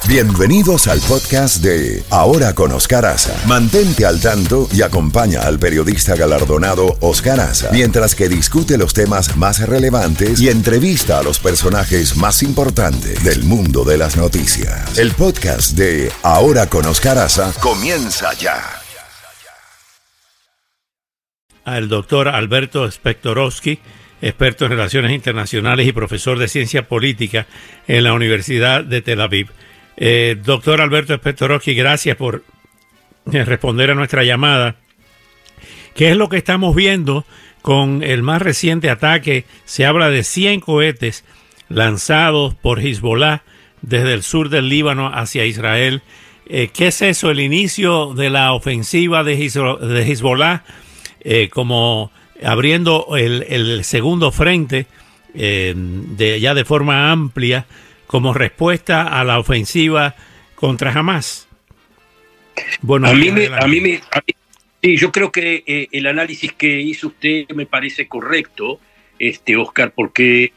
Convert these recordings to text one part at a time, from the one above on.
Bienvenidos al podcast de Ahora con Oscar Aza. Mantente al tanto y acompaña al periodista galardonado Oscar Aza mientras que discute los temas más relevantes y entrevista a los personajes más importantes del mundo de las noticias. El podcast de Ahora con Oscar Aza comienza ya. Al doctor Alberto Spektorovsky, experto en relaciones internacionales y profesor de ciencia política en la Universidad de Tel Aviv. Doctor Alberto Spektorovsky, gracias por responder a nuestra llamada. ¿Qué es lo que estamos viendo con el más reciente ataque? Se habla de 100 cohetes lanzados por Hezbollah desde el sur del Líbano hacia Israel. ¿Qué es eso? El inicio de la ofensiva de Hezbollah, como abriendo el segundo frente ya de forma amplia, como respuesta a la ofensiva contra Hamas. Bueno, sí, yo creo que el análisis que hizo usted me parece correcto, Oscar, porque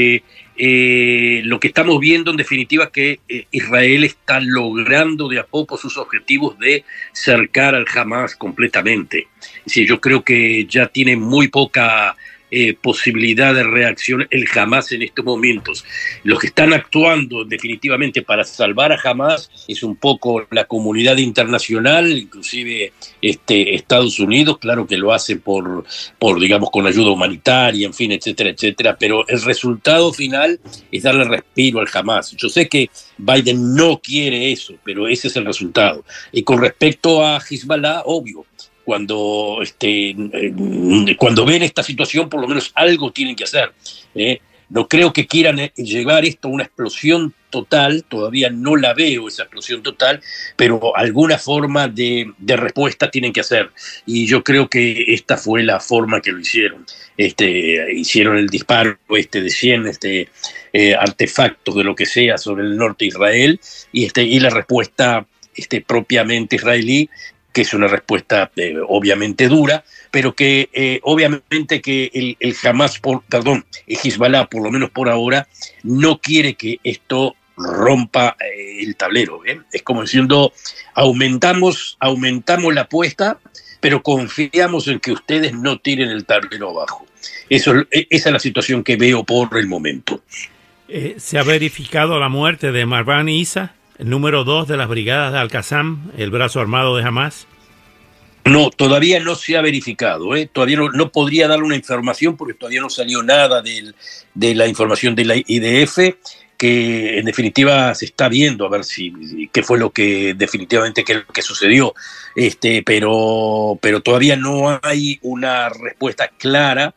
lo que estamos viendo en definitiva es que Israel está logrando de a poco sus objetivos de cercar al Hamas completamente. Sí, yo creo que ya tiene muy poca posibilidad de reacción el Hamas en estos momentos. Los que están actuando definitivamente para salvar a Hamas es un poco la comunidad internacional, inclusive Estados Unidos, claro que lo hace por digamos con ayuda humanitaria, en fin, etcétera, etcétera, pero el resultado final es darle respiro al Hamas. Yo sé que Biden no quiere eso, pero ese es el resultado. Y con respecto a Hezbollah, obvio, cuando ven esta situación, por lo menos algo tienen que hacer. No creo que quieran llevar esto a una explosión total, todavía no la veo esa explosión total, pero alguna forma de respuesta tienen que hacer. Y yo creo que esta fue la forma que lo hicieron. Hicieron el disparo de 100 artefactos de lo que sea sobre el norte de Israel y la respuesta propiamente israelí, que es una respuesta obviamente dura, pero que obviamente que el Hezbollah, por lo menos por ahora, no quiere que esto rompa el tablero. Es como diciendo, aumentamos la apuesta, pero confiamos en que ustedes no tiren el tablero abajo. Esa es la situación que veo por el momento. ¿Se ha verificado la muerte de Marwan Issa, el número 2 de las brigadas de Al-Qassam, el brazo armado de Hamas? No, todavía no se ha verificado. Todavía no podría darle una información porque todavía no salió nada de la información de la IDF, que en definitiva se está viendo a ver qué fue lo que definitivamente qué sucedió. Pero todavía no hay una respuesta clara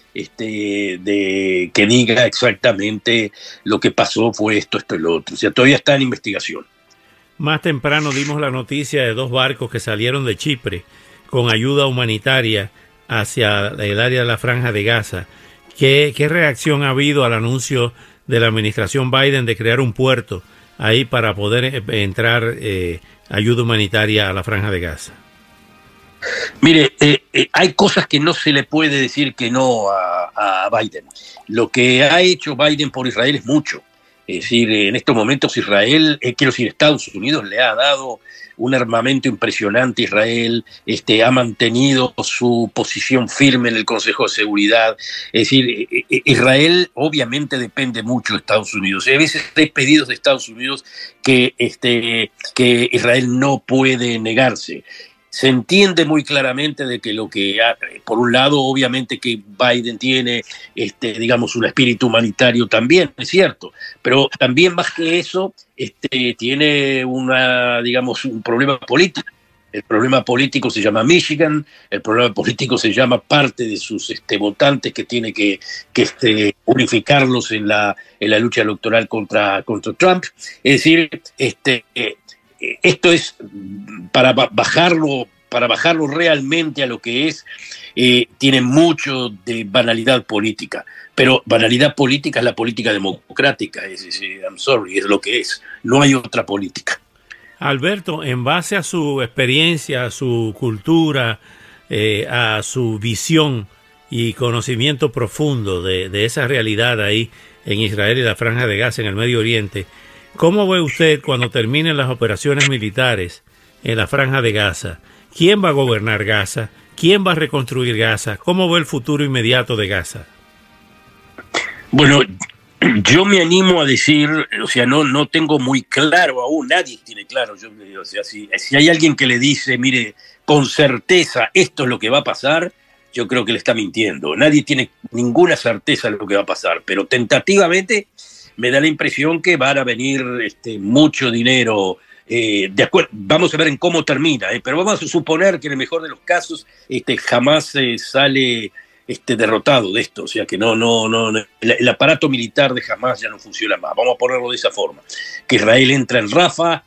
de que diga exactamente lo que pasó fue esto y lo otro. O sea, todavía está en investigación. Más temprano dimos la noticia de 2 barcos que salieron de Chipre con ayuda humanitaria hacia el área de la Franja de Gaza. ¿Qué reacción ha habido al anuncio de la administración Biden de crear un puerto ahí para poder entrar ayuda humanitaria a la Franja de Gaza? Mire, hay cosas que no se le puede decir que no a Biden. Lo que ha hecho Biden por Israel es mucho. Es decir, en estos momentos Estados Unidos le ha dado un armamento impresionante a Israel, ha mantenido su posición firme en el Consejo de Seguridad. Es decir, Israel obviamente depende mucho de Estados Unidos. A veces hay pedidos de Estados Unidos que Israel no puede negarse. Se entiende muy claramente de que por un lado, obviamente que Biden tiene, digamos, un espíritu humanitario también, es cierto, pero también más que eso, tiene un problema político. El problema político se llama Michigan, el problema político se llama parte de sus votantes que tiene que unificarlos en la lucha electoral contra Trump. Es decir, esto es para bajarlo realmente a lo que es, tiene mucho de banalidad política, pero banalidad política es la política democrática, I'm sorry, es lo que es, no hay otra política. Alberto, en base a su experiencia, a su cultura, a su visión y conocimiento profundo de esa realidad ahí en Israel y la Franja de Gaza, en el Medio Oriente, ¿Cómo ve usted cuando terminen las operaciones militares en la Franja de Gaza? ¿Quién va a gobernar Gaza? ¿Quién va a reconstruir Gaza? ¿Cómo ve el futuro inmediato de Gaza? Bueno, yo me animo a decir, o sea, no tengo muy claro aún, nadie tiene claro. O sea, si hay alguien que le dice, mire, con certeza esto es lo que va a pasar, yo creo que le está mintiendo. Nadie tiene ninguna certeza de lo que va a pasar, pero tentativamente me da la impresión que van a venir mucho dinero. De acuerdo, vamos a ver en cómo termina, pero vamos a suponer que en el mejor de los casos jamás sale derrotado de esto, o sea que no, el aparato militar de Hamas ya no funciona más, vamos a ponerlo de esa forma, que Israel entra en Rafah,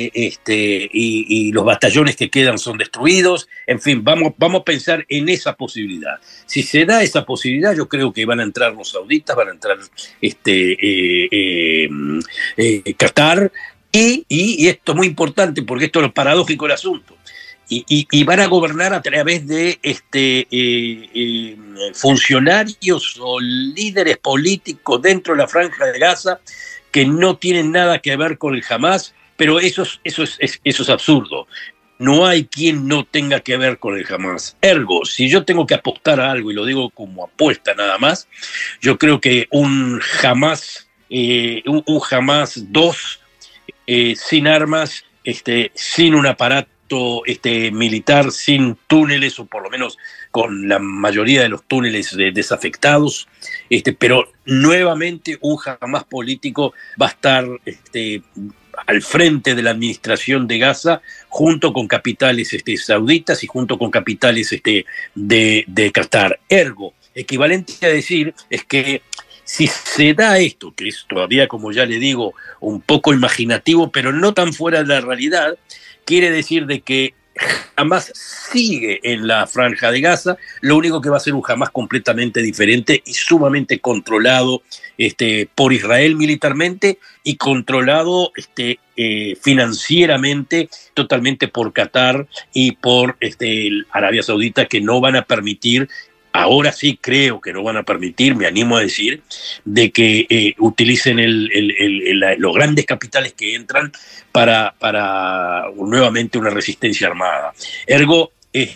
y los batallones que quedan son destruidos, en fin, vamos a pensar en esa posibilidad. Si se da esa posibilidad, yo creo que van a entrar los sauditas, van a entrar Qatar, y esto es muy importante porque esto es lo paradójico del asunto. Y van a gobernar a través de funcionarios o líderes políticos dentro de la Franja de Gaza que no tienen nada que ver con el Hamas, pero eso es absurdo. No hay quien no tenga que ver con el Hamas. Ergo, si yo tengo que apostar a algo, y lo digo como apuesta nada más, yo creo que un Hamas 2 sin armas, sin un aparato militar, sin túneles, o por lo menos con la mayoría de los túneles desafectados, pero nuevamente un Hamas político va a estar al frente de la administración de Gaza, junto con capitales sauditas y junto con capitales de Qatar. Ergo, equivalente a decir es que si se da esto, que es todavía, como ya le digo, un poco imaginativo, pero no tan fuera de la realidad, quiere decir de que Hamas sigue en la Franja de Gaza, lo único que va a ser un Hamas completamente diferente y sumamente controlado por Israel militarmente y controlado financieramente totalmente por Qatar y por Arabia Saudita, que no van a permitir. Ahora sí creo que no van a permitir, me animo a decir, de que utilicen los grandes capitales que entran para nuevamente una resistencia armada. Ergo,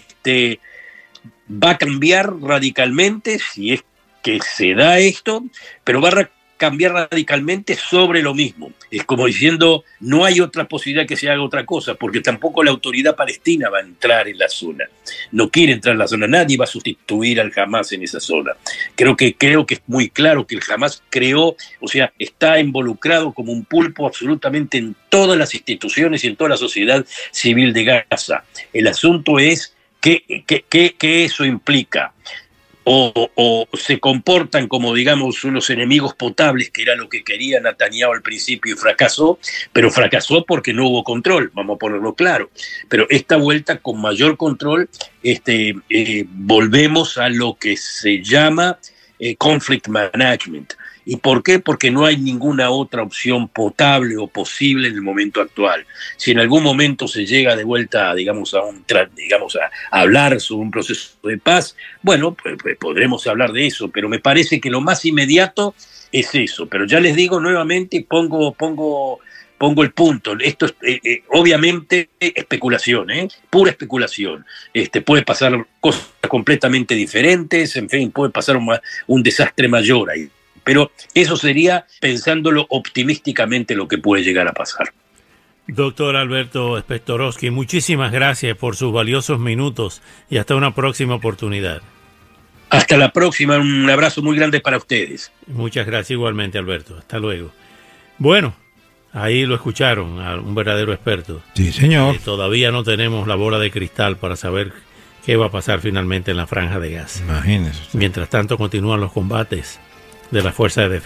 va a cambiar radicalmente, si es que se da esto, pero va a cambiar radicalmente sobre lo mismo. Es como diciendo, no hay otra posibilidad que se haga otra cosa, porque tampoco la autoridad palestina va a entrar en la zona. No quiere entrar en la zona, nadie va a sustituir al Hamas en esa zona. Creo que es muy claro que el Hamas creó, o sea, está involucrado como un pulpo absolutamente en todas las instituciones y en toda la sociedad civil de Gaza. El asunto es qué eso implica. O se comportan como, digamos, unos enemigos potables, que era lo que quería Netanyahu al principio y fracasó, pero fracasó porque no hubo control, vamos a ponerlo claro. Pero esta vuelta, con mayor control, volvemos a lo que se llama conflict management. ¿Y por qué? Porque no hay ninguna otra opción potable o posible en el momento actual. Si en algún momento se llega de vuelta, digamos, a hablar sobre un proceso de paz, bueno, pues podremos hablar de eso, pero me parece que lo más inmediato es eso. Pero ya les digo nuevamente, pongo el punto. Esto es obviamente especulación, pura especulación. Puede pasar cosas completamente diferentes, en fin, puede pasar un desastre mayor ahí. Pero eso sería pensándolo optimísticamente lo que puede llegar a pasar. Doctor Alberto Spectorowski, muchísimas gracias por sus valiosos minutos y hasta una próxima oportunidad. Hasta la próxima, un abrazo muy grande para ustedes. Muchas gracias igualmente, Alberto. Hasta luego. Bueno, ahí lo escucharon, a un verdadero experto. Sí, señor. Todavía no tenemos la bola de cristal para saber qué va a pasar finalmente en la Franja de Gaza. Imagínese usted. Mientras tanto, continúan los combates de la Fuerza de Defensa.